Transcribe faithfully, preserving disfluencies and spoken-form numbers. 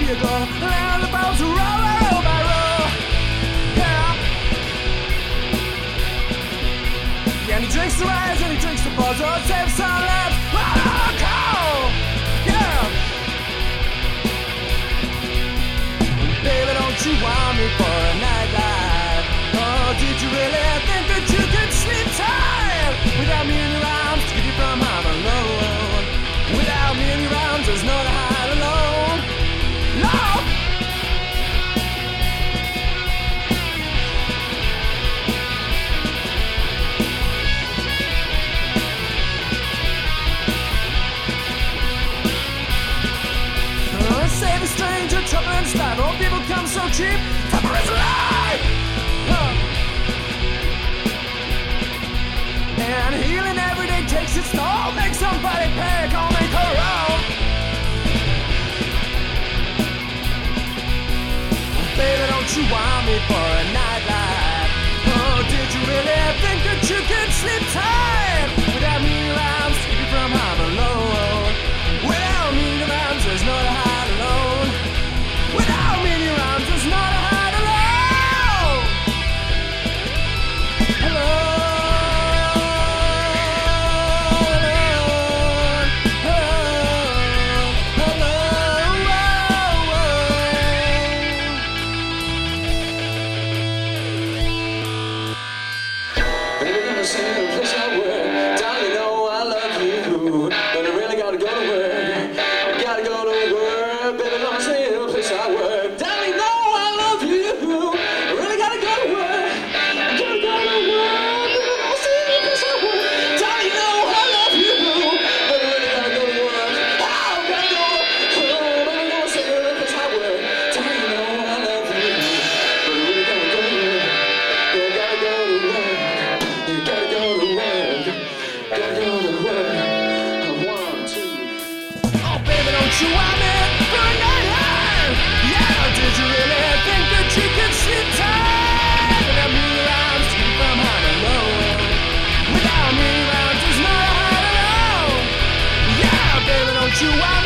vehicle, land the boats roll, roll by roll. Yeah. Yeah, and he drinks the rise and he drinks the balls, oh, save some left. Oh, cool. Yeah. Baby, don't you want me for a nightlife? Oh, did you really think that you could sleep tight without me in your arms to keep you from I'm alone? Without me in your arms, there's no to hide alone. No! Oh, save a stranger, trouble and strife. Old people come so cheap, tougher is life. Huh. And healing every day takes its toll. Make somebody pay, call me corral. Baby, don't you want me for a nightlife? Oh, did you really think that you could sleep tight without me in your arms to keep you from harm alone? Without me in your arms, there's no to hide alone. Without me in your arms, there's no to hide alone. Hello. You want me for a nightlife? Yeah, did you really think that you could sleep tight without me around to keep from harm alone? Without me around, there's no hide alone. Yeah, baby, don't you want me?